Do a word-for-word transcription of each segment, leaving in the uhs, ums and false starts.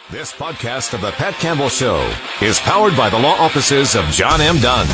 This podcast of The Pat Campbell Show is powered by the law offices of John M. Dunn.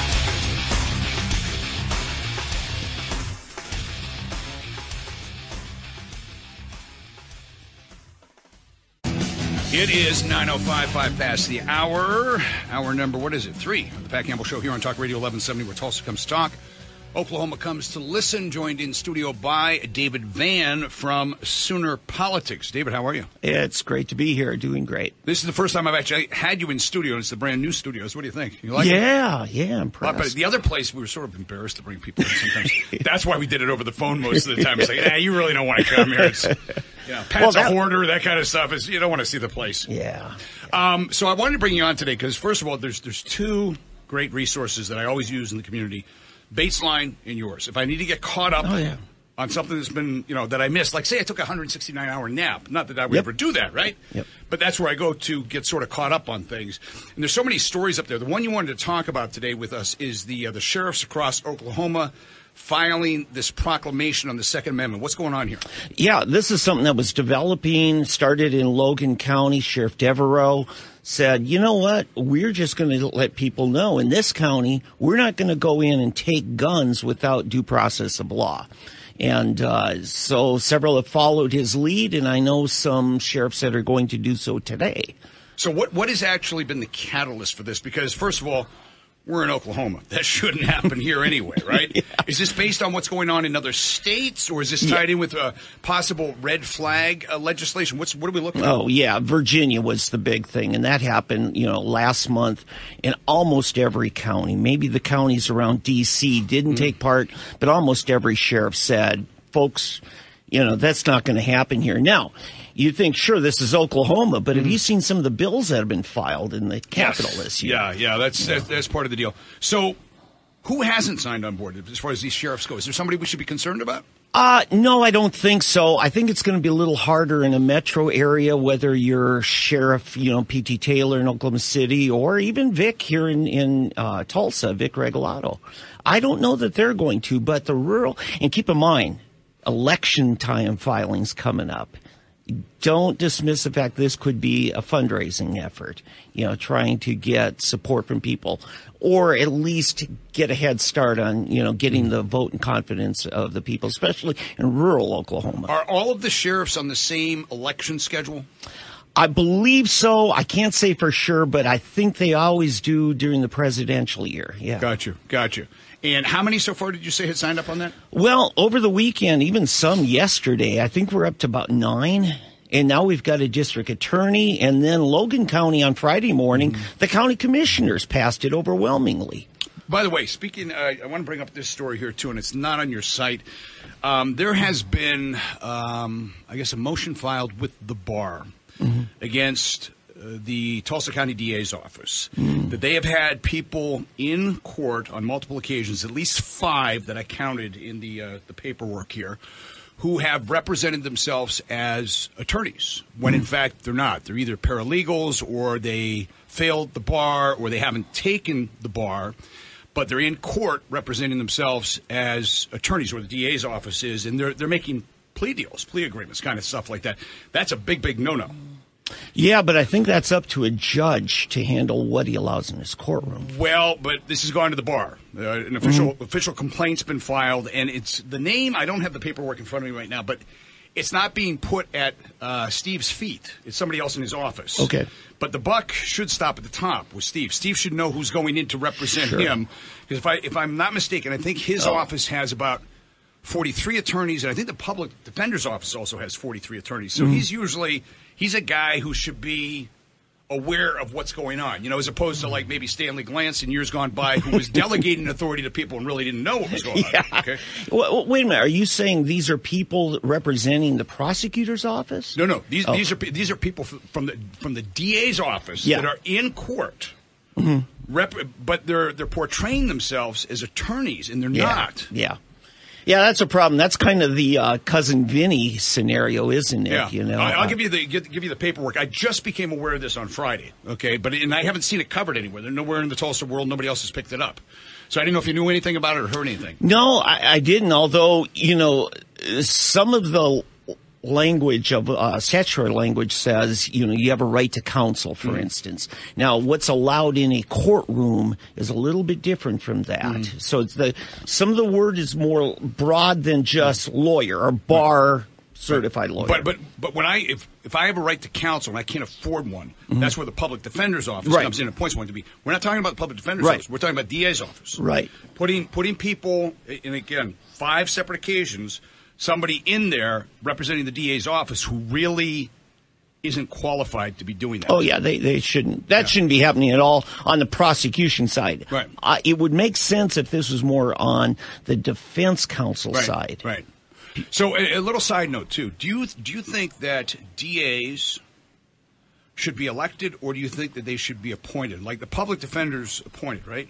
It is nine oh five, five past the hour. Hour number, what is it? Three of The Pat Campbell Show here on Talk Radio eleven seventy, where Tulsa comes to talk. Oklahoma comes to listen, joined in studio by David Vann from Sooner Politics. David, how are you? It's great to be here. Doing great. This is the first time I've actually had you in studio. It's the brand new studios. What do you think? You like yeah, it? Yeah, yeah, impressed. But the other place, we were sort of embarrassed to bring people in sometimes. That's why we did it over the phone most of the time. It's like, nah, you really don't want to come here. It's, you know, Pat's well, that, a hoarder, that kind of stuff. Is You don't want to see the place. Yeah. Um, so I wanted to bring you on today because, first of all, there's there's two great resources that I always use in the community. Bates Line and yours. If I need to get caught up oh, yeah. on something that's been, you know, that I missed, like say I took a one hundred sixty-nine hour nap. Not that I would yep. ever do that, right? Yep. But that's where I go to get sort of caught up on things. And there's so many stories up there. The one you wanted to talk about today with us is the uh, the sheriffs across Oklahoma filing this proclamation on the Second Amendment. What's going on here? Yeah, this is something that was developing, started in Logan County. Sheriff Devereaux said, you know what, we're just going to let people know in this county, we're not going to go in and take guns without due process of law. And uh, so several have followed his lead, and I know some sheriffs that are going to do so today. So what what has actually been the catalyst for this? Because, first of all, we're in Oklahoma. That shouldn't happen here anyway, right? Yeah. Is this based on what's going on in other states, or is this tied yeah. in with a possible red flag uh, legislation? What's what are we looking at? Oh, yeah. Virginia was the big thing, and that happened, you know, last month in almost every county. Maybe the counties around D C didn't mm-hmm. take part, but almost every sheriff said, folks, you know, that's not going to happen here. Now, you think, sure, this is Oklahoma, but mm-hmm. have you seen some of the bills that have been filed in the Capitol yes. this year? Yeah, yeah, that's, yeah. that's that's part of the deal. So who hasn't signed on board as far as these sheriffs go? Is there somebody we should be concerned about? Uh, no, I don't think so. I think it's going to be a little harder in a metro area, whether you're Sheriff, you know, P T Taylor in Oklahoma City, or even Vic here in, in uh, Tulsa, Vic Regalado. I don't know that they're going to, but the rural, and keep in mind, election time filings coming up. Don't dismiss the fact this could be a fundraising effort, you know, trying to get support from people, or at least get a head start on, you know, getting the vote and confidence of the people, especially in rural Oklahoma. Are all of the sheriffs on the same election schedule? I believe so. I can't say for sure, but I think they always do during the presidential year. Yeah. Got you. Got you. And how many so far did you say had signed up on that? Well, over the weekend, even some yesterday. I think we're up to about nine. And now we've got a district attorney. And then Logan County on Friday morning, mm-hmm. the county commissioners passed it overwhelmingly. By the way, speaking, uh, I want to bring up this story here, too, and it's not on your site. Um, there has been, um, I guess, a motion filed with the bar mm-hmm. against Uh, the Tulsa County D A's office, mm. that they have had people in court on multiple occasions, at least five that I counted in the uh, the paperwork here, who have represented themselves as attorneys, when mm. in fact they're not. They're either paralegals, or they failed the bar, or they haven't taken the bar, but they're in court representing themselves as attorneys, or the D A's office is, and they're they're making plea deals, plea agreements, kind of stuff like that. That's a big, big no-no. Yeah, but I think that's up to a judge to handle what he allows in his courtroom. Well, but this has gone to the bar. Uh, an official mm-hmm. official complaint's been filed, and it's the name. I don't have the paperwork in front of me right now, but it's not being put at uh, Steve's feet. It's somebody else in his office. Okay. But the buck should stop at the top with Steve. Steve should know who's going in to represent sure. him. Because if I if I'm not mistaken, I think his oh. office has about forty-three attorneys, and I think the public defender's office also has forty-three attorneys. So mm-hmm. he's usually he's a guy who should be aware of what's going on, you know, as opposed to like maybe Stanley Glantz in years gone by, who was delegating authority to people and really didn't know what was going yeah. on. Okay. Well, wait a minute. Are you saying these are people representing the prosecutor's office? No, no. These oh. these are these are people from the from the D A's office yeah. that are in court. Mm-hmm. Rep, but they're they're portraying themselves as attorneys, and they're yeah. not. Yeah. Yeah, that's a problem. That's kind of the uh, Cousin Vinny scenario, isn't it? Yeah. You know, I'll, I'll uh, give you the give, give you the paperwork. I just became aware of this on Friday. Okay, but and I haven't seen it covered anywhere. They're nowhere in the Tulsa world. Nobody else has picked it up. So I didn't know if you knew anything about it or heard anything. No, I, I didn't. Although, you know, some of the language of uh, statutory language says, you know, you have a right to counsel, for mm. instance. Now, what's allowed in a courtroom is a little bit different from that. Mm. So it's the some of the word is more broad than just lawyer or bar certified lawyer. But but but when I if if I have a right to counsel and I can't afford one, mm-hmm. that's where the public defender's office right. comes in and appoints one to be. We're not talking about the public defender's right. office. We're talking about D A's office. Right. Putting putting people, and again, five separate occasions, somebody in there representing the D A's office who really isn't qualified to be doing that. Oh yeah, they they shouldn't. That yeah. shouldn't be happening at all on the prosecution side. Right. Uh, it would make sense if this was more on the defense counsel right. side. Right. So a, a little side note too. Do you do you think that D As should be elected, or do you think that they should be appointed? Like the public defender's appointed, right?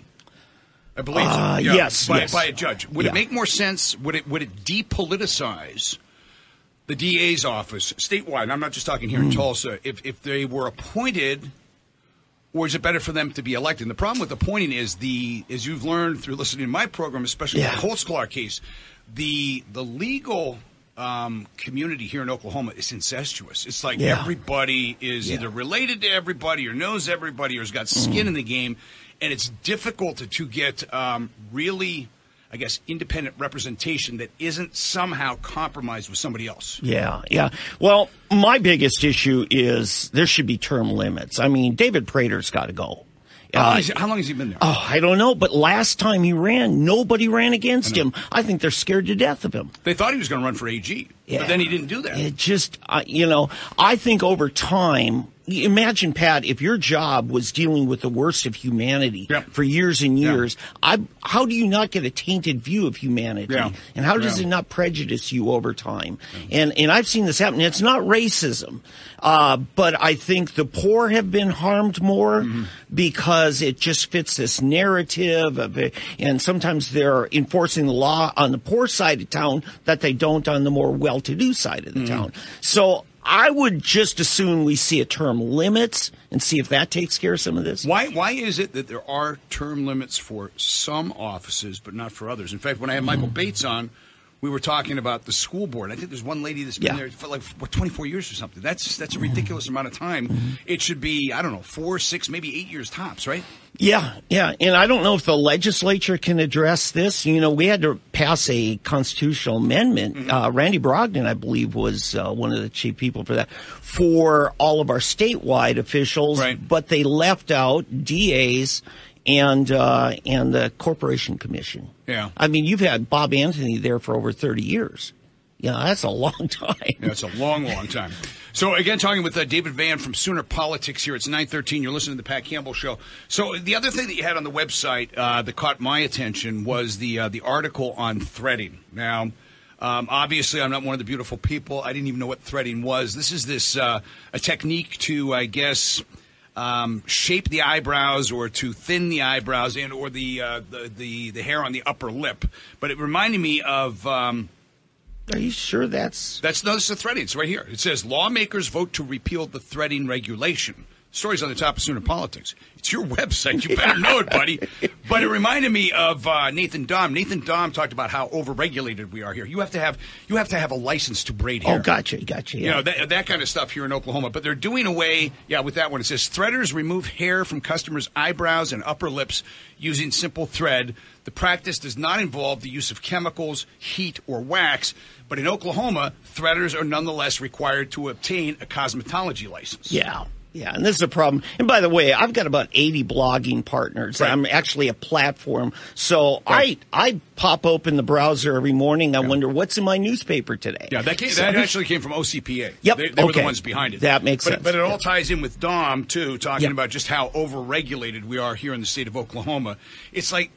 I believe uh, so. Yeah, yes, by, yes. by a judge. Would yeah. it make more sense? Would it would it depoliticize the D A's office statewide? And I'm not just talking here mm. in Tulsa. If if they were appointed, or is it better for them to be elected? And the problem with appointing is the, as you've learned through listening to my program, especially yeah. the Holtzclaw case, the the legal um, community here in Oklahoma is incestuous. It's like yeah. everybody is yeah. either related to everybody or knows everybody or has got skin mm. in the game, and it's difficult to, to get um, really, I guess, independent representation that isn't somehow compromised with somebody else. Yeah, yeah. Well, my biggest issue is there should be term limits. I mean, David Prater's got to go. How long, Uh, has, how long has he been there? Oh, I don't know, but last time he ran, nobody ran against I him. I think they're scared to death of him. They thought he was going to run for A G, Yeah. but then he didn't do that. It just, uh, you know, I think over time, imagine, Pat, if your job was dealing with the worst of humanity Yep. for years and Yeah. years, I, how do you not get a tainted view of humanity? Yeah. And how does Yeah. it not prejudice you over time? Yeah. And and I've seen this happen. It's not racism, uh, but I think the poor have been harmed more mm-hmm. because it just fits this narrative of it, and sometimes they're enforcing the law on the poor side of town that they don't on the more well-to-do side of the mm-hmm. town. So I would just assume we see a term limits and see if that takes care of some of this. Why Why is it that there are term limits for some offices but not for others? In fact, when I had Michael Bates on, we were talking about the school board. I think there's one lady that's been Yeah. there for like what, twenty-four years or something. That's that's a ridiculous amount of time. It should be, I don't know, four, six, maybe eight years tops, right? Yeah, yeah. And I don't know if the legislature can address this. You know, we had to pass a constitutional amendment. Mm-hmm. Uh, Randy Brogdon, I believe, was uh, one of the chief people for that, for all of our statewide officials. Right. But they left out D As and uh, and the Corporation Commission. Yeah. I mean, you've had Bob Anthony there for over thirty years. Yeah, that's a long time. Yeah, it's a long, long time. So, again, talking with uh, David Vann from Sooner Politics here. It's nine thirteen. You're listening to the Pat Campbell Show. So, the other thing that you had on the website uh, that caught my attention was the uh, the article on threading. Now, um, obviously, I'm not one of the beautiful people. I didn't even know what threading was. This is this uh, a technique to, I guess, um, shape the eyebrows or to thin the eyebrows and or the uh, the, the the hair on the upper lip. But it reminded me of. Um, Are you sure that's... That's, no, this is the threading. It's right here. It says, lawmakers vote to repeal the threading regulation. Story's on the top of Sooner Politics. It's your website. You better know it, buddy. But it reminded me of uh, Nathan Dahm. Nathan Dahm talked about how overregulated we are here. You have to have you have to have a license to braid hair. Oh, gotcha, gotcha. Yeah. You know, that, that kind of stuff here in Oklahoma. But they're doing away, yeah, with that one. It says, threaders remove hair from customers' eyebrows and upper lips using simple thread. The practice does not involve the use of chemicals, heat, or wax. But in Oklahoma, threaders are nonetheless required to obtain a cosmetology license. Yeah. Yeah, and this is a problem. And by the way, I've got about eighty blogging partners. Right. I'm actually a platform. So right. I I pop open the browser every morning. I yeah. wonder what's in my newspaper today. Yeah, that, came, so, that actually came from O C P A. Yep. They, they okay. were the ones behind it. That makes but, sense. But it all yep. ties in with Dom, too, talking yep. about just how overregulated we are here in the state of Oklahoma. It's like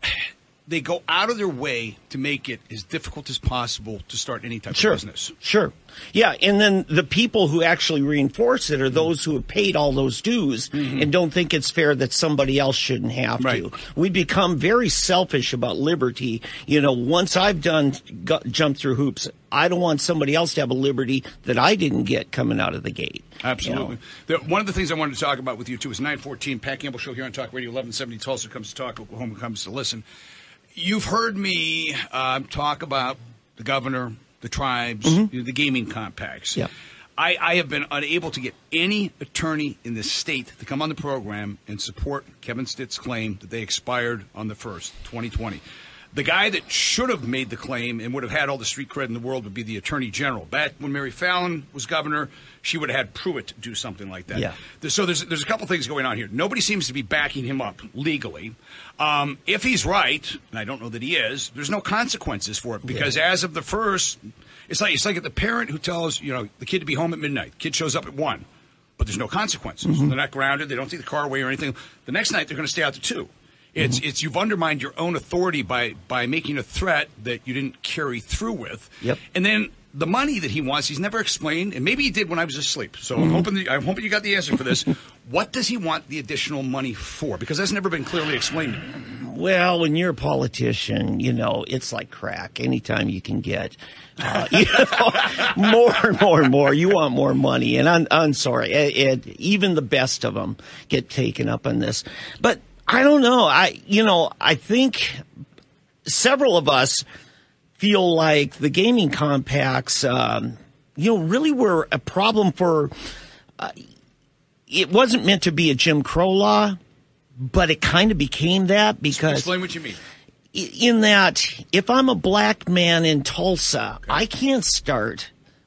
they go out of their way to make it as difficult as possible to start any type sure. of business. Sure. Yeah, and then the people who actually reinforce it are those who have paid all those dues mm-hmm. and don't think it's fair that somebody else shouldn't have right. to. We become very selfish about liberty. You know, once I've done got, jumped through hoops, I don't want somebody else to have a liberty that I didn't get coming out of the gate. Absolutely. You know? the, one of the things I wanted to talk about with you, too, is nine fourteen, Pat Campbell Show here on Talk Radio eleven seventy. Tulsa comes to talk, Oklahoma comes to listen. You've heard me uh, talk about the governor, the tribes, Mm-hmm. you know, the gaming compacts. Yeah. I, I have been unable to get any attorney in the state to come on the program and support Kevin Stitt's claim that they expired on the first, twenty twenty. The guy that should have made the claim and would have had all the street cred in the world would be the Attorney General. Back when Mary Fallon was governor, she would have had Pruitt do something like that. Yeah. So there's there's a couple things going on here. Nobody seems to be backing him up legally. Um, if he's right, and I don't know that he is, there's no consequences for it because yeah. as of the first, it's like it's like the parent who tells you know the kid to be home at midnight. Kid shows up at one, but there's no consequences. Mm-hmm. They're not grounded. They don't take the car away or anything. The next night they're going to stay out to two. It's mm-hmm. it's you've undermined your own authority by by making a threat that you didn't carry through with. Yep. And then the money that he wants, he's never explained, and maybe he did when I was asleep. So Mm-hmm. I'm hoping that, I'm hoping you got the answer for this. What does he want the additional money for? Because that's never been clearly explained. Well, when you're a politician, you know, it's like crack. Anytime you can get, uh, you know, more and more and more, you want more money. And I'm, I'm sorry, it, it, even the best of them get taken up on this. But I don't know. I, you know, I think several of us feel like the gaming compacts, um, you know, really were a problem for, uh, it wasn't meant to be a Jim Crow law, but it kind of became that because. Explain what you mean. In that, if I'm a black man in Tulsa, okay. I can't start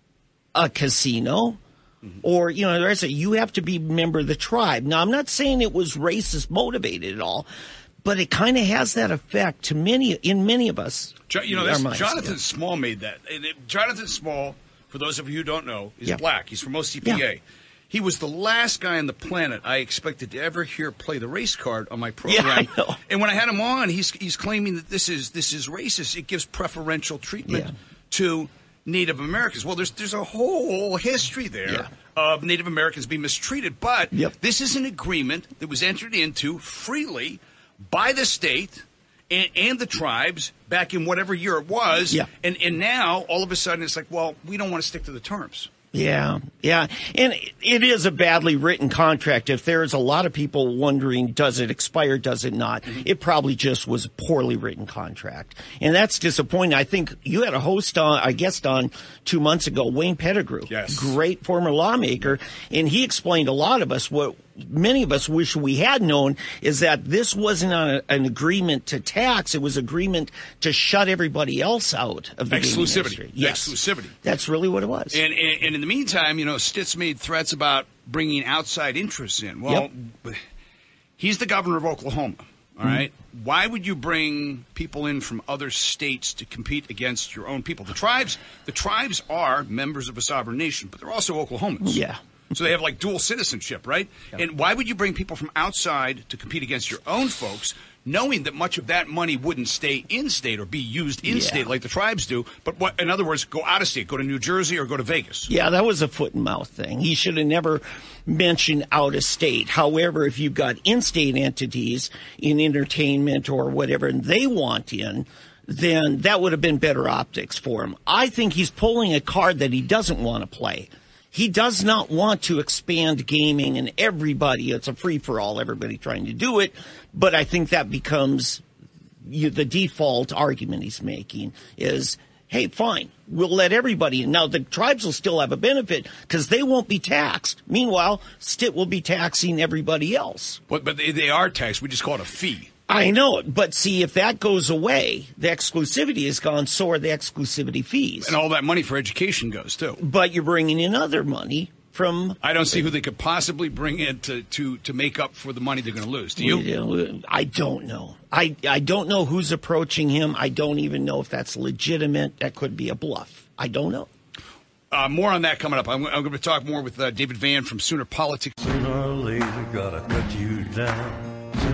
a casino. Mm-hmm. Or, you know, there's a, you have to be a member of the tribe. Now, I'm not saying it was racist motivated at all, but it kind of has that effect to many, in many of us. Jo- you know, this, minds, Jonathan yeah. Small made that. And it, Jonathan Small, for those of you who don't know, is yeah. black. He's from O C P A. Yeah. He was the last guy on the planet I expected to ever hear play the race card on my program. Yeah, I know. And when I had him on, he's he's claiming that this is this is racist. It gives preferential treatment yeah. to Native Americans. Well, there's there's a whole history there yeah. of Native Americans being mistreated. But yep. this is an agreement that was entered into freely by the state and, and the tribes back in whatever year it was. Yeah. And, and now, all of a sudden, it's like, well, we don't want to stick to the terms. Yeah, yeah. And it is a badly written contract. If there's a lot of people wondering, does it expire, does it not? Mm-hmm. It probably just was a poorly written contract. And that's disappointing. I think you had a host on, a guest on two months ago, Wayne Pettigrew. Yes. Great former lawmaker. And he explained a lot of us what many of us wish we had known is that this wasn't a, an agreement to tax. It was agreement to shut everybody else out of the exclusivity. Yes. Exclusivity. That's really what it was. And, and, and in the meantime, you know, Stitt's made threats about bringing outside interests in. Well, yep. he's the governor of Oklahoma. All right. Mm-hmm. Why would you bring people in from other states to compete against your own people? The tribes, the tribes are members of a sovereign nation, but they're also Oklahomans. Yeah. So they have like dual citizenship, right? Yep. And why would you bring people from outside to compete against your own folks, knowing that much of that money wouldn't stay in state or be used in yeah. state like the tribes do, but what, in other words, go out of state, go to New Jersey or go to Vegas? Yeah, that was a foot and mouth thing. He should have never mentioned out of state. However, if you've got in-state entities in entertainment or whatever, and they want in, then that would have been better optics for him. I think he's pulling a card that he doesn't want to play. He does not want to expand gaming and everybody. It's a free-for-all, everybody trying to do it. But I think that becomes you, the default argument he's making is, hey, fine, we'll let everybody in. Now, the tribes will still have a benefit because they won't be taxed. Meanwhile, Stitt will be taxing everybody else. But, but they, they are taxed. We just call it a fee. I know it, but see, if that goes away, the exclusivity is gone, so are the exclusivity fees. And all that money for education goes, too. But you're bringing in other money from... I don't see who they could possibly bring in to, to, to make up for the money they're going to lose. Do you? I don't know. I, I don't know who's approaching him. I don't even know if that's legitimate. That could be a bluff. I don't know. Uh, more on that coming up. I'm, I'm going to talk more with uh, David Vann from Sooner Politics. Sooner or later, gotta cut you down.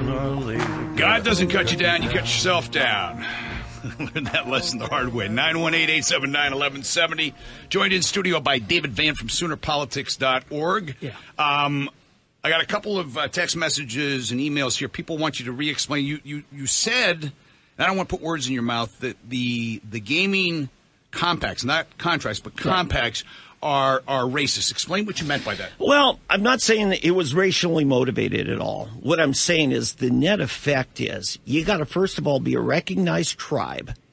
God doesn't cut you down, you cut yourself down. Learned that lesson the hard way. nine one eight, eight seven nine, one one seven zero. Joined in studio by David Vann from Sooner Politics dot org. Yeah. Um, I got a couple of uh, text messages and emails here. People want you to re-explain. You, you, you said, and I don't want to put words in your mouth, that the the gaming compacts, not contracts, but compacts, yeah. Are are racist. Explain what you meant by that. Well, I'm not saying that it was racially motivated at all. What I'm saying is the net effect is you got to, first of all, be a recognized tribe.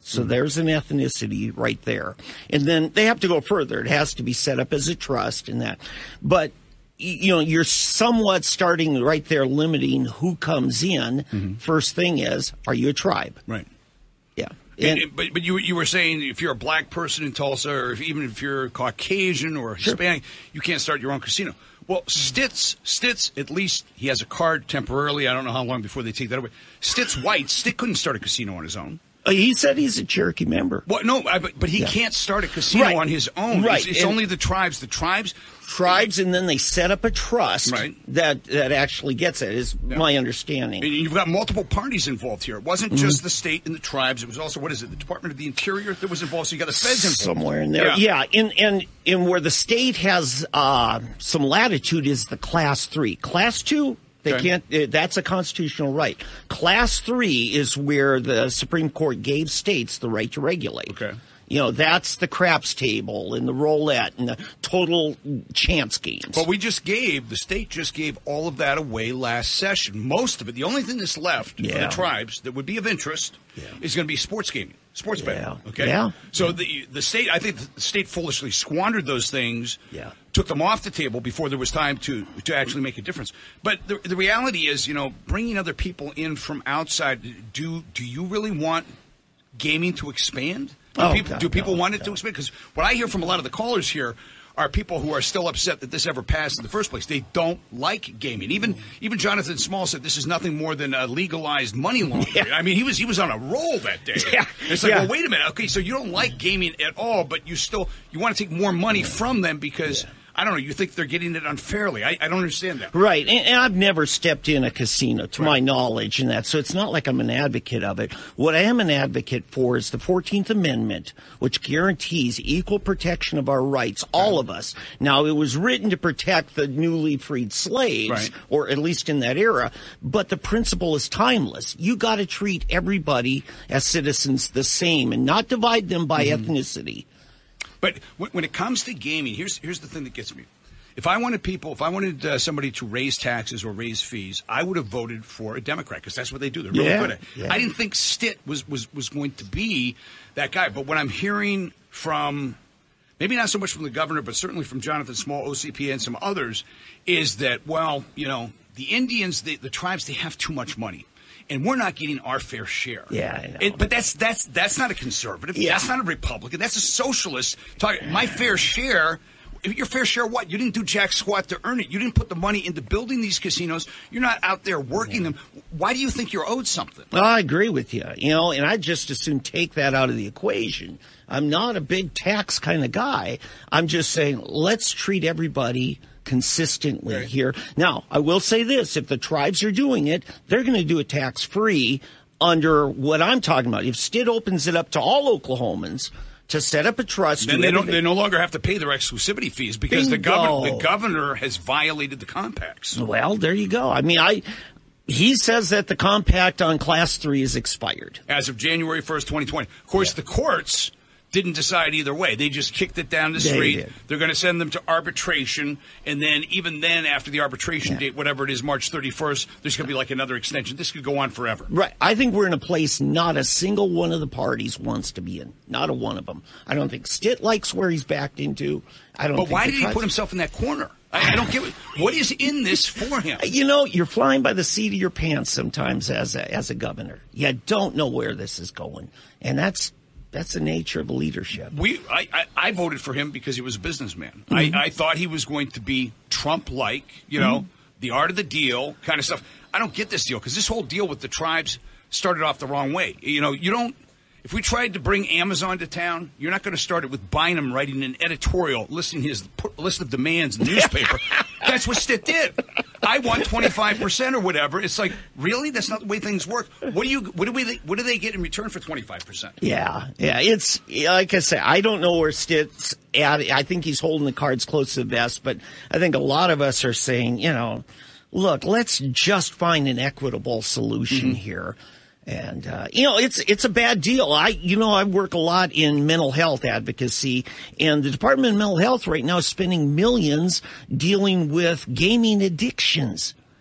So there's an ethnicity right there. And then they have to go further. It has to be set up as a trust and that. But, you know, you're somewhat starting right there limiting who comes in. Mm-hmm. First thing is, are you a tribe? Right. Yeah. And, and, but but you you were saying if you're a black person in Tulsa, or if, even if you're Caucasian or Hispanic, sure. you can't start your own casino. Well, Stitz, Stitz, at least he has a card temporarily. I don't know how long before they take that away. Stitz White, Stitt couldn't start a casino on his own. Uh, he said he's a Cherokee member. Well, no, I, but, but he yeah. can't start a casino right. on his own. Right. It's, it's only the tribes. The tribes... Tribes, and then they set up a trust right. that that actually gets it, is yeah. my understanding. And you've got multiple parties involved here. It wasn't mm-hmm. just the state and the tribes. It was also, what is it, the Department of the Interior that was involved, so you got the feds involved. Somewhere in there. Yeah, yeah. And, and, and where the state has uh, some latitude is the Class three. Class two, they okay. can't, uh, that's a constitutional right. Class three is where the Supreme Court gave states the right to regulate. Okay. You know, that's the craps table and the roulette and the total chance games. But we just gave, the state just gave all of that away last session. Most of it. The only thing that's left yeah. for the tribes that would be of interest yeah. is going to be sports gaming, sports betting. Yeah. Okay? Yeah. So the the state, I think the state foolishly squandered those things, yeah. took them off the table before there was time to, to actually make a difference. But the, the reality is, you know, bringing other people in from outside, do do you really want gaming to expand? Do oh, people, God, do people no, want it no. to expand? Because what I hear from a lot of the callers here are people who are still upset that this ever passed in the first place. They don't like gaming. Even even Jonathan Small said this is nothing more than a legalized money laundering. Yeah. I mean, he was he was on a roll that day. Yeah. It's like, yeah. well, wait a minute. Okay, so you don't like gaming at all, but you still you want to take more money yeah. from them because. Yeah. I don't know. You think they're getting it unfairly. I, I don't understand that. Right. And, and I've never stepped in a casino, to right. my knowledge, and that. So it's not like I'm an advocate of it. What I am an advocate for is the fourteenth Amendment, which guarantees equal protection of our rights, all of us. Now, it was written to protect the newly freed slaves, right. or at least in that era, but the principle is timeless. You got to treat everybody as citizens the same and not divide them by mm-hmm. ethnicity. But when it comes to gaming, here's here's the thing that gets me. If I wanted people, if I wanted uh, somebody to raise taxes or raise fees, I would have voted for a Democrat because that's what they do. They're really yeah, good at it. Yeah. I didn't think Stitt was, was, was going to be that guy. But what I'm hearing from, maybe not so much from the governor, but certainly from Jonathan Small, O C P A, and some others, is that, well, you know, the Indians, the, the tribes, they have too much money. And we're not getting our fair share. Yeah, I know. It, but that's that's that's not a conservative. Yeah. That's not a Republican. That's a socialist. Talking my fair share. Your fair share of what? You didn't do jack squat to earn it. You didn't put the money into building these casinos. You're not out there working yeah. them. Why do you think you're owed something? Well, I agree with you. You know, and I just as soon take that out of the equation. I'm not a big tax kind of guy. I'm just saying let's treat everybody consistently right. here. Now, I will say this. If the tribes are doing it, they're going to do it tax-free under what I'm talking about. If Stitt opens it up to all Oklahomans to set up a trust. Then they don't. They no longer have to pay their exclusivity fees because Bingo. the governor the governor has violated the compacts. Well, there you go. I mean, I. He says that the compact on Class three is expired as of January first, twenty twenty. Of course, yeah. the courts didn't decide either way. They just kicked it down the street. They did. They're going to send them to arbitration, and then even then, after the arbitration yeah. date, whatever it is, March thirty-first, there's going to be like another extension. This could go on forever. Right. I think we're in a place not a single one of the parties wants to be in. Not a one of them. I don't think Stitt likes where he's backed into. I don't. But think why did he put himself in that corner? I, I don't get it. What is in this for him? You know, you're flying by the seat of your pants sometimes as a, as a governor. You don't know where this is going, and that's. That's the nature of leadership. We, I, I, I voted for him because he was a businessman. Mm-hmm. I, I thought he was going to be Trump-like, you know, mm-hmm. the art of the deal kind of stuff. I don't get this deal because this whole deal with the tribes started off the wrong way. You know, you don't. If we tried to bring Amazon to town, you're not going to start it with Bynum writing an editorial listing his list of demands in the newspaper. That's what Stitt did. I want twenty-five percent or whatever. It's like, really? That's not the way things work. What do you? What do we? What do they get in return for twenty-five percent? Yeah, yeah. It's like I say. I don't know where Stitt's at. I think he's holding the cards close to the vest. But I think a lot of us are saying, you know, look, let's just find an equitable solution mm-hmm. here. And, uh, you know, it's, it's a bad deal. I, you know, I work a lot in mental health advocacy, and the Department of Mental Health right now is spending millions dealing with gaming addictions.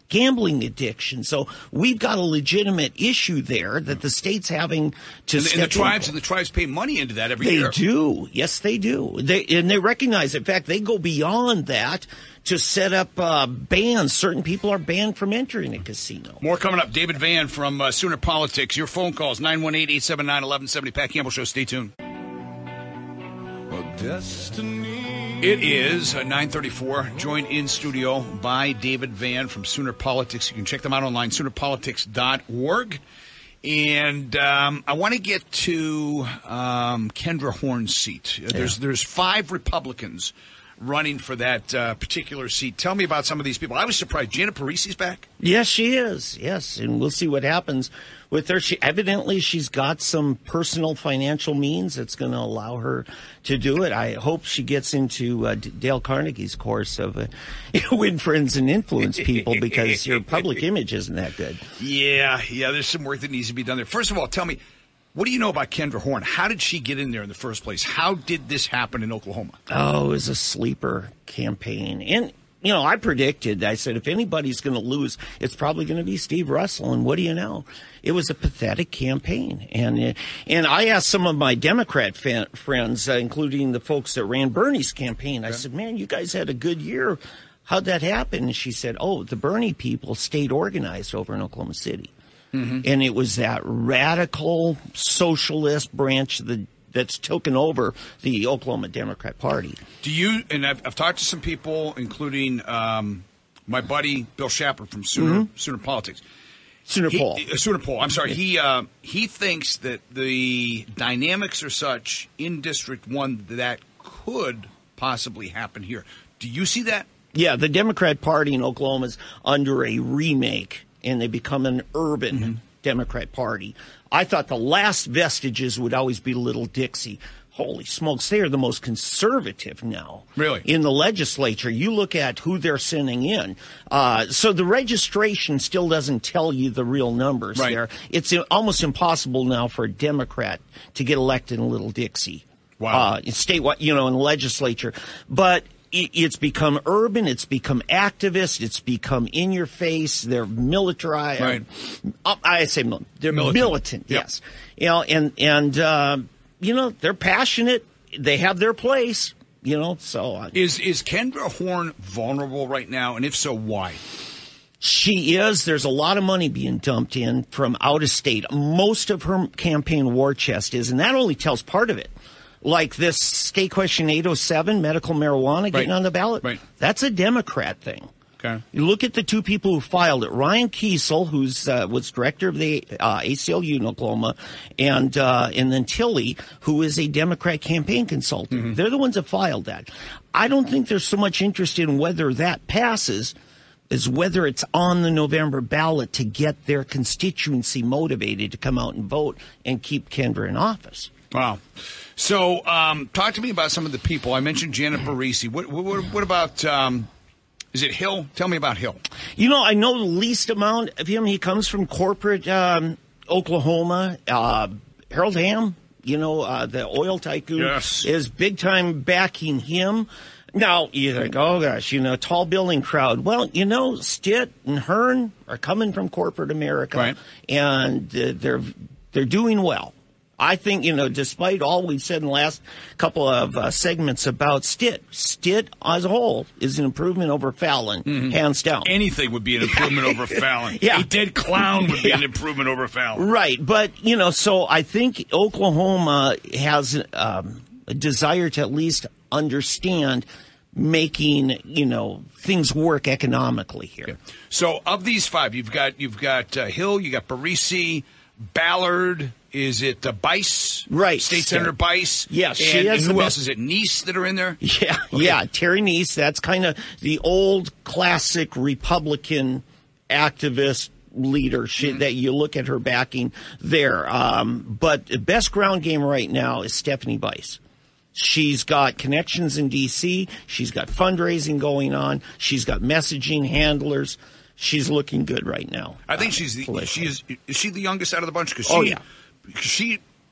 gambling addiction. So we've got a legitimate issue there that the state's having to and, step and the tribes in. and the tribes pay money into that every They year. They do. Yes, they do. They and they recognize. In fact, they go beyond that to set up uh, bans. Certain people are banned from entering a casino. More coming up. David Vann from uh, Sooner Politics. Your phone calls, nine one eight, eight seven nine, one one seven zero. Pat Campbell Show. Stay tuned. It is uh, nine thirty-four, joined in studio by David Vann from Sooner Politics. You can check them out online, sooner politics dot org. And um, I want to get to um, Kendra Horn's seat. Yeah. There's there's five Republicans running for that uh, particular seat. Tell me about some of these people. I was surprised. Janet Parisi's back? Yes, she is. Yes, and we'll see what happens with her. She evidently she's got some personal financial means that's going to allow her to do it. I hope she gets into uh, Dale Carnegie's course of uh, win friends and influence people, because your public image isn't that good. Yeah, yeah. There's some work that needs to be done there. First of all, tell me, what do you know about Kendra Horn? How did she get in there in the first place? How did this happen in Oklahoma? Oh, it was a sleeper campaign. And, you know, I predicted, I said, if anybody's going to lose, it's probably going to be Steve Russell. And what do you know? It was a pathetic campaign. And and I asked some of my Democrat fan, friends, uh, including the folks that ran Bernie's campaign, I okay. said, man, you guys had a good year. How'd that happen? And she said, oh, the Bernie people stayed organized over in Oklahoma City. Mm-hmm. And it was that radical socialist branch that, that's taken over the Oklahoma Democrat Party. Do you, and I've, I've talked to some people, including um, my buddy Bill Shapper from Sooner, mm-hmm. Sooner Politics. Sooner he, Poll. Uh, Sooner Poll, I'm sorry. He, uh, he thinks that the dynamics are such in District one that could possibly happen here. Do you see that? Yeah, the Democrat Party in Oklahoma is under a remake, and they become an urban mm-hmm. Democrat Party. I thought the last vestiges would always be Little Dixie. Holy smokes, they are the most conservative now. Really? In the legislature. You look at who they're sending in. Uh, so the registration still doesn't tell you the real numbers right. there. It's almost impossible now for a Democrat to get elected in Little Dixie. Wow. Uh, in statewide, you know, in the legislature. But it's become urban. It's become activist. It's become in your face. They're militarized. Right. I say they're militant. militant yep. Yes. You know, and and uh, you know they're passionate. They have their place. You know, so uh, is is Kendra Horn vulnerable right now? And if so, why? She is. There's a lot of money being dumped in from out of state. Most of her campaign war chest is, and that only tells part of it. Like this state question eight oh seven, medical marijuana getting right. on the ballot. Right. That's a Democrat thing. Okay. You look at the two people who filed it. Ryan Kiesel, who's uh, was director of the uh, A C L U in Oklahoma, and uh, and then Tilly, who is a Democrat campaign consultant. Mm-hmm. They're the ones that filed that. I don't think there's so much interest in whether that passes as whether it's on the November ballot to get their constituency motivated to come out and vote and keep Kendra in office. Wow. So, um, talk to me about some of the people. I mentioned Janet Parisi. What, what, what about, um, is it Hill? Tell me about Hill. You know, I know the least amount of him. He comes from corporate um, Oklahoma. Uh, Harold Hamm, you know, uh, the oil tycoon, yes. is big time backing him. Now, you think, oh, gosh, you know, tall building crowd. Well, you know, Stitt and Hearn are coming from corporate America, right. and uh, they're they're doing well. I think, you know, despite all we've said in the last couple of uh, segments about Stitt, Stitt as a whole is an improvement over Fallon, mm-hmm. hands down. Anything would be an improvement over Fallon. Yeah. A dead clown would be yeah. an improvement over Fallon. Right. But, you know, so I think Oklahoma has um, a desire to at least understand making, you know, things work economically here. Okay. So of these five, you've got you've got uh, Hill, you got Parisi, Ballard. Is it uh, Bice? Right. State Senator Bice? Yes. And, she has and who the else? Is it Neese that are in there? Yeah. Okay. Yeah. Terry Neese. That's kind of the old classic Republican activist leader mm-hmm. that you look at her backing there. Um, but the best ground game right now is Stephanie Bice. She's got connections in D C. She's got fundraising going on. She's got messaging handlers. She's looking good right now. I think uh, she's the, she is, is she the youngest out of the bunch? Cause she, oh, yeah. She,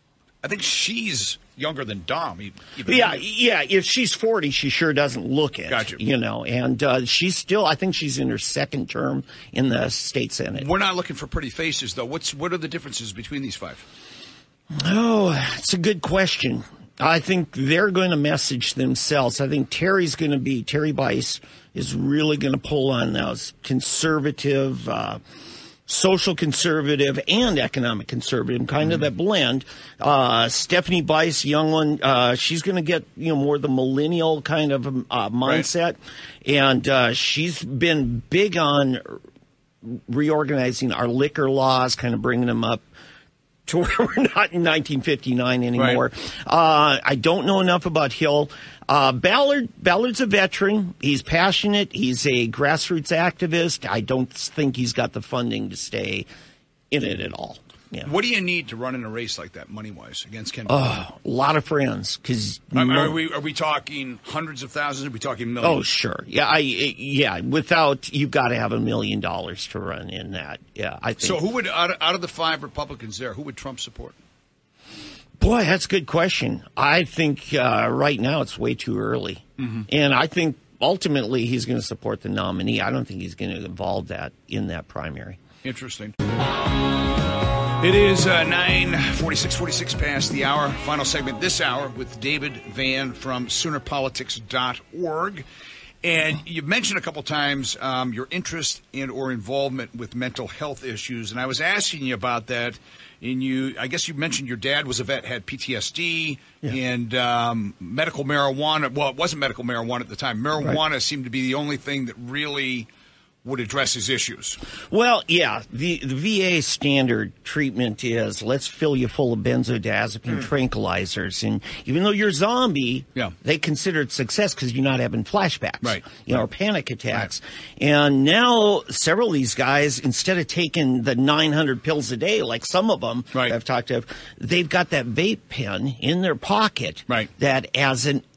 I think she's younger than Dom. Even yeah, yeah. If she's forty, she sure doesn't look it. Gotcha. You know, and uh, she's still. I think she's in her second term in the state senate. We're not looking for pretty faces, though. What's what are the differences between these five? Oh, it's a good question. I think they're going to message themselves. I think Terry's going to be Terry Bice is really going to pull on those conservative. Uh, social conservative and economic conservative, kind of that blend. Uh, Stephanie Bice, young one, uh, she's going to get, you know, more the millennial kind of uh, mindset. Right. And uh, she's been big on reorganizing our liquor laws, kind of bringing them up to where we're not in nineteen fifty-nine anymore. Right. Uh, I don't know enough about Hill. Uh, Ballard, Ballard's a veteran. He's passionate. He's a grassroots activist. I don't think he's got the funding to stay in it at all. Yeah. What do you need to run in a race like that, money-wise, against Ken? Oh, a lot of friends. Cause I mean, are we are we talking hundreds of thousands? Or are we talking millions? Oh, sure. Yeah, I yeah. Without you've got to have a million dollars to run in that. Yeah, I think. So, who would out of, out of the five Republicans there, who would Trump support? Boy, that's a good question. I think uh, right now it's way too early. Mm-hmm. And I think ultimately he's going to support the nominee. I don't think he's going to involve that in that primary. Interesting. It is uh, nine forty-six, forty-six past the hour. Final segment this hour with David Van from Sooner Politics dot org. And you've mentioned a couple times um, your interest and or involvement with mental health issues. And I was asking you about that. And you, I guess you mentioned your dad was a vet, had P T S D, yeah. and um, medical marijuana. Well, it wasn't medical marijuana at the time. Marijuana right. seemed to be the only thing that really would address his issues. Well, yeah, the, the V A standard treatment is let's fill you full of benzodiazepine mm. tranquilizers. And even though you're a zombie, yeah. they consider it success because you're not having flashbacks, right. you know, right. or panic attacks. Right. And now several of these guys, instead of taking the nine hundred pills a day, like some of them right. I've talked to, they've got that vape pen in their pocket right. that as an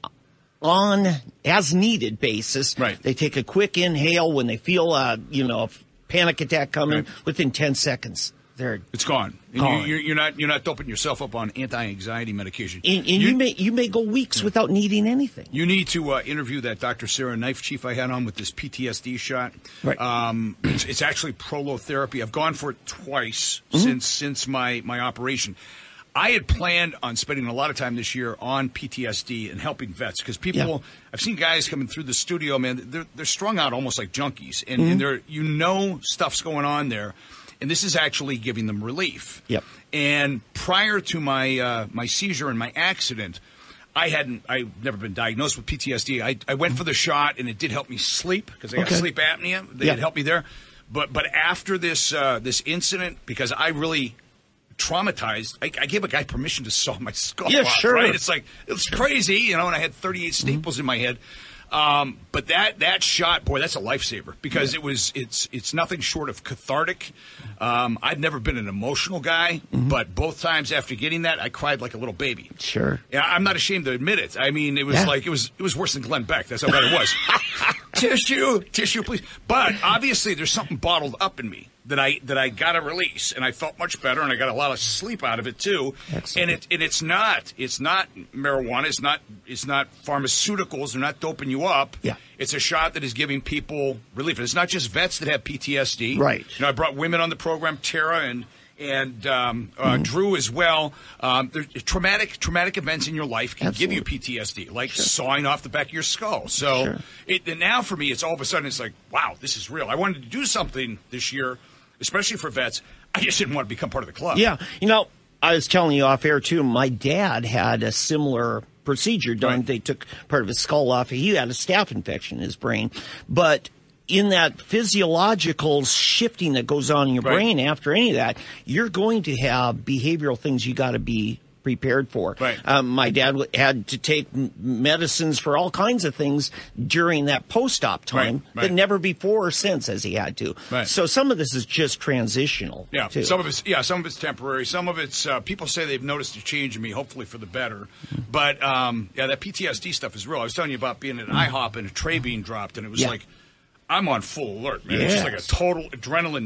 on as needed basis. Right. They take a quick inhale when they feel a, you know, a panic attack coming. Right. Within ten seconds. They're it's gone. And gone. You, you're not you're not doping yourself up on anti-anxiety medication. And, and you, you may you may go weeks yeah. without needing anything. You need to uh, interview that Doctor Sarah Knife chief I had on with this P T S D shot. Right. Um, it's, it's actually prolotherapy. I've gone for it twice mm-hmm. since since my my operation. I had planned on spending a lot of time this year on P T S D and helping vets because people, yeah. I've seen guys coming through the studio, man, they're, they're strung out almost like junkies. And, mm-hmm. and they're, you know, stuff's going on there. And this is actually giving them relief. Yep. And prior to my uh, my seizure and my accident, I hadn't, I've never been diagnosed with P T S D. I, I went for the shot and it did help me sleep because I got okay. sleep apnea. They yeah. had helped me there. But, but after this, uh, this incident, because I really traumatized, I, I gave a guy permission to saw my skull yeah, off, sure. right? It's like, it's crazy, you know, and I had thirty-eight staples mm-hmm. in my head. Um, but that, that shot, boy, that's a lifesaver because yeah. it was, it's, it's nothing short of cathartic. Um, I've never been an emotional guy, mm-hmm. but both times after getting that, I cried like a little baby. Sure. Yeah, I'm not ashamed to admit it. I mean, it was yeah. like, it was, it was worse than Glenn Beck. That's how bad it was. Tissue, tissue, please. But obviously there's something bottled up in me that I that I got to release, and I felt much better, and I got a lot of sleep out of it too. Excellent. And it and it's not it's not marijuana, it's not it's not pharmaceuticals, they're not doping you up. Yeah. It's a shot that is giving people relief. And it's not just vets that have P T S D. Right. You know, I brought women on the program, Tara and and um, uh, mm-hmm. Drew as well. Um, there's traumatic traumatic events in your life can Absolutely. give you P T S D, like sure. sawing off the back of your skull. So sure. it, and now for me, it's all of a sudden it's like, wow, this is real. I wanted to do something this year, especially for vets. I just didn't want to become part of the club. Yeah. You know, I was telling you off air, too, my dad had a similar procedure done. Right. They took part of his skull off. He had a staph infection in his brain. But in that physiological shifting that goes on in your right. brain after any of that, you're going to have behavioral things you got to be prepared for. Right. Um, my dad w- had to take m- medicines for all kinds of things during that post-op time right. Right. that never before or since as he had to. Right. So some of this is just transitional. Yeah, too. some of it's yeah, some of it's temporary. Some of it's uh, people say they've noticed a change in me, hopefully for the better. But um, yeah, that P T S D stuff is real. I was telling you about being at IHOP and a tray being dropped, and it was yeah. like I'm on full alert, man. Yes. It's just like a total adrenaline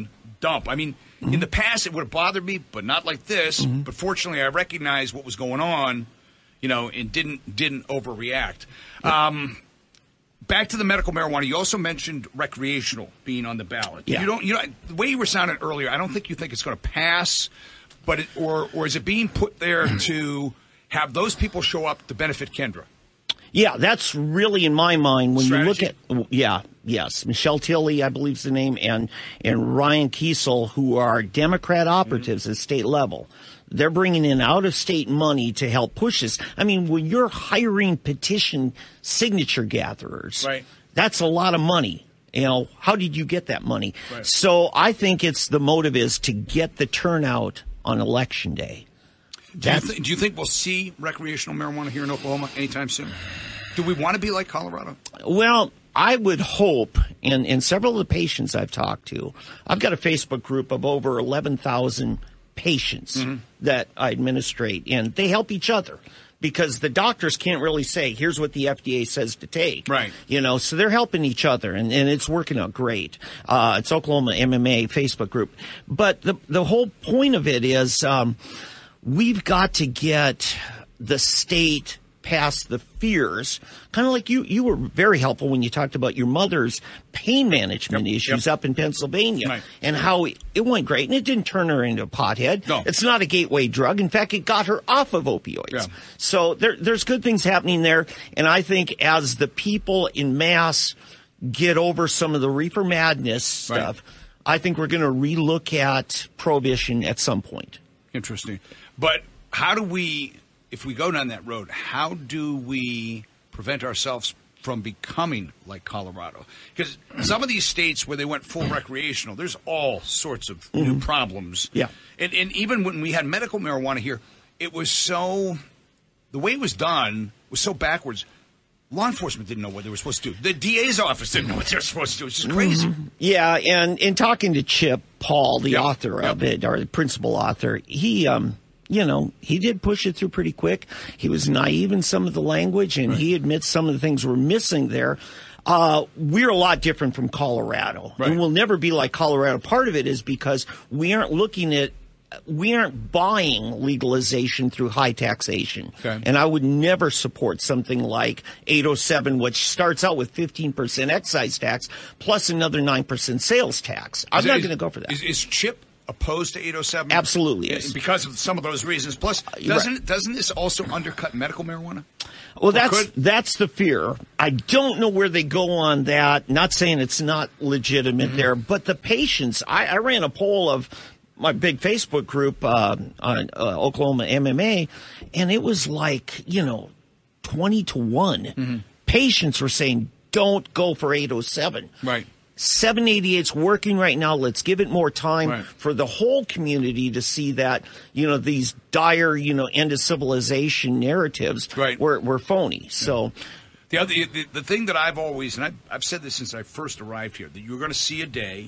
dump. I mean, mm-hmm. in the past it would have bothered me, but not like this. Mm-hmm. But fortunately, I recognized what was going on, you know, and didn't didn't overreact. Yeah. Um, back to the medical marijuana. You also mentioned recreational being on the ballot. Yeah. You don't. You know, the way you were sounding earlier, I don't think you think it's going to pass, but it, or or is it being put there to have those people show up to benefit Kendra? Yeah, that's really in my mind when Strategy? you look at, yeah, yes, Michelle Tilley, I believe is the name, and, and Ryan Kiesel, who are Democrat operatives mm-hmm. at state level. They're bringing in out-of-state money to help push this. I mean, when you're hiring petition signature gatherers, right. that's a lot of money. You know, how did you get that money? Right. So I think it's the motive is to get the turnout on Election Day. Do you, th- do you think we'll see recreational marijuana here in Oklahoma anytime soon? Do we want to be like Colorado? Well, I would hope, and, and several of the patients I've talked to, I've got a Facebook group of over eleven thousand patients mm-hmm. that I administrate, and they help each other because the doctors can't really say, here's what the F D A says to take. Right. You know, so they're helping each other, and, and it's working out great. Uh, it's Oklahoma M M A Facebook group. But the, the whole point of it is um, we've got to get the state past the fears, kind of like you you were very helpful when you talked about your mother's pain management yep, issues yep. up in Pennsylvania right. and how it went great, and it didn't turn her into a pothead. No. It's not a gateway drug. In fact, it got her off of opioids. Yeah. So there, there's good things happening there, and I think as the people in mass get over some of the reefer madness stuff, right. I think we're going to relook at prohibition at some point. Interesting. But how do we... If we go down that road, how do we prevent ourselves from becoming like Colorado? Because some of these states where they went full recreational, there's all sorts of mm-hmm. new problems. Yeah. And, and even when we had medical marijuana here, it was so, the way it was done was so backwards. Law enforcement didn't know what they were supposed to do. The D A's office didn't know what they were supposed to do. It's just crazy. Mm-hmm. Yeah, and in talking to Chip Paul, the yep. author yep. of it, or the principal author, he... um. You know, he did push it through pretty quick. He was naive in some of the language, and right. he admits some of the things were missing there. Uh, we're a lot different from Colorado, right. and we'll never be like Colorado. Part of it is because we aren't looking at, we aren't buying legalization through high taxation. Okay. And I would never support something like eight oh seven, which starts out with fifteen percent excise tax plus another nine percent sales tax. I'm is not it, going to go for that. Is, is Chip opposed to eight oh seven? Absolutely is. Because of some of those reasons. Plus, doesn't right. doesn't this also undercut medical marijuana? Well, or that's could? that's the fear. I don't know where they go on that. Not saying it's not legitimate mm-hmm. there, but the patients, I, I ran a poll of my big Facebook group uh, on uh, Oklahoma M M A, and it was like, you know, twenty to one. Mm-hmm. Patients were saying, don't go for eight oh seven. Right. seven eighty-eight's working right now. Let's give it more time right. for the whole community to see that, you know, these dire, you know, end of civilization narratives right. were, were phony. So the other, the, the thing that I've always, and I've, I've said this since I first arrived here, that you're going to see a day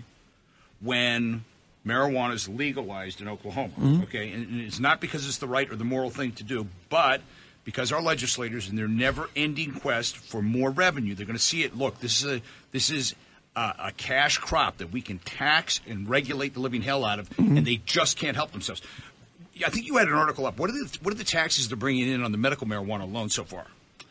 when marijuana is legalized in Oklahoma. Mm-hmm. Okay. And it's not because it's the right or the moral thing to do, but because our legislators in their never ending quest for more revenue, they're going to see it. Look, this is a, this is, Uh, a cash crop that we can tax and regulate the living hell out of, mm-hmm. and they just can't help themselves. I think you had an article up. What are the what are the taxes they're bringing in on the medical marijuana alone so far?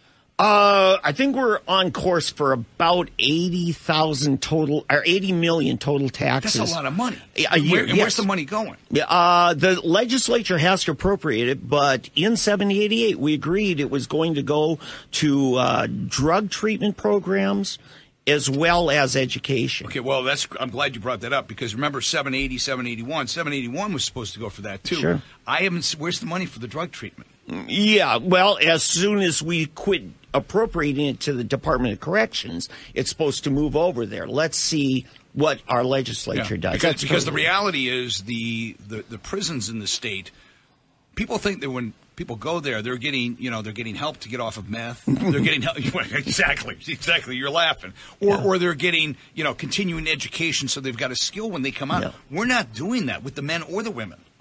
Uh, I think we're on course for about eighty thousand total, or eighty million total taxes. That's a lot of money. A year. Where, and yes. where's the money going? Yeah, uh, the legislature has to appropriate it, but in seventy eighty-eight, we agreed it was going to go to uh, drug treatment programs, as well as education. Okay, well, that's I'm glad you brought that up, because remember seven eighty, seven eighty-one. seven eighty-one was supposed to go for that, too. Sure. I haven't. Where's the money for the drug treatment? Yeah, well, as soon as we quit appropriating it to the Department of Corrections, it's supposed to move over there. Let's see what our legislature yeah, does. Because, because the reality is the, the, the prisons in the state, people think that when people go there, they're getting, you know, they're getting help to get off of meth. They're getting help. Exactly, exactly. You're laughing. Or, yeah. or they're getting, you know, continuing education, so they've got a skill when they come out. Yeah. We're not doing that with the men or the women.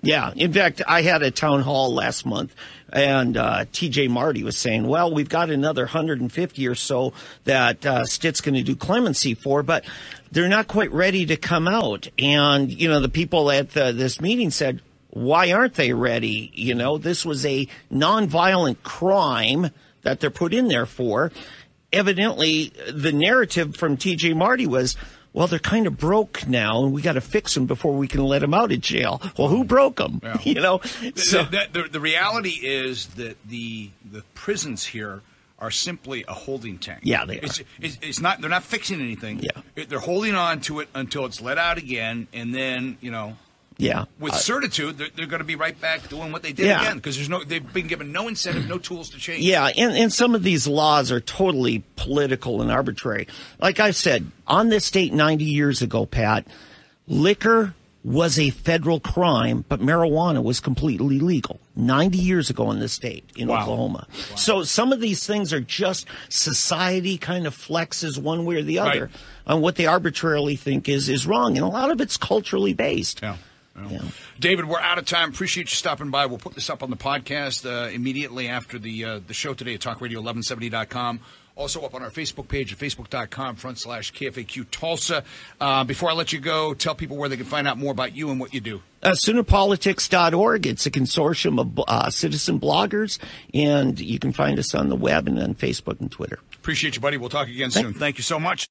Yeah. In fact, I had a town hall last month, and uh, T J Marty was saying, well, we've got another one hundred fifty or so that uh, Stitt's going to do clemency for, but they're not quite ready to come out. And, you know, the people at the, this meeting said, why aren't they ready? You know, this was a nonviolent crime that they're put in there for. Evidently, the narrative from T J Marty was, well, they're kind of broke now, and we got to fix them before we can let them out of jail. Well, who broke them? Yeah. You know, so the, the, the, the reality is that the the prisons here are simply a holding tank. Yeah, they are. It's, it's, it's not. They're not fixing anything. Yeah, it, they're holding on to it until it's let out again, and then you know. Yeah, with uh, certitude, they're, they're going to be right back doing what they did yeah. again because there's no. They've been given no incentive, no tools to change. Yeah, and, and some of these laws are totally political and arbitrary. Like I said, on this date ninety years ago, Pat, liquor was a federal crime, but marijuana was completely legal. ninety years ago in this state, in wow. Oklahoma. Wow. So some of these things are just society kind of flexes one way or the other right. on what they arbitrarily think is, is wrong. And a lot of it's culturally based. Yeah. Well, yeah. David, we're out of time. Appreciate you stopping by. We'll put this up on the podcast uh, immediately after the uh, the show today at talk radio eleven seventy dot com. Also up on our Facebook page at facebook.com front slash KFAQ Tulsa. Uh, before I let you go, tell people where they can find out more about you and what you do. Uh, Sooner Politics dot org. It's a consortium of uh, citizen bloggers, and you can find us on the web and on Facebook and Twitter. Appreciate you, buddy. We'll talk again soon. Thank you so much.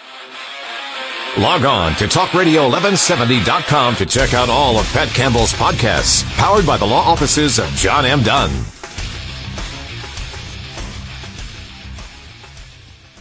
Log on to talk radio eleven seventy dot com to check out all of Pat Campbell's podcasts, powered by the law offices of John M. Dunn.